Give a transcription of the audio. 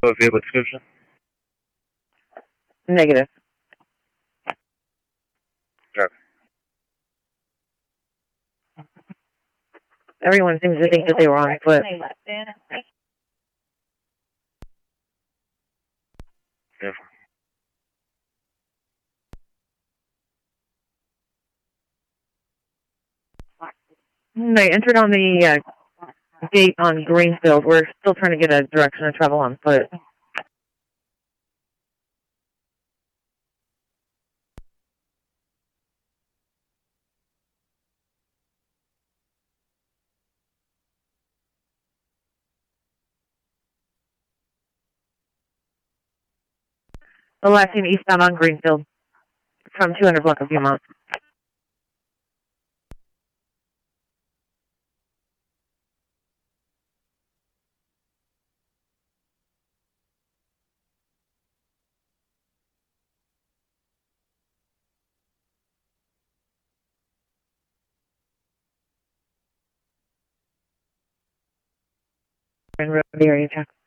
vehicle description? Negative. Okay. Everyone seems to think that they were on foot. Yeah. They entered on the gate on Greenfield. We're still trying to get a direction of travel on foot. The last seen eastbound on Greenfield from 200 block of Viewmont. In road area check.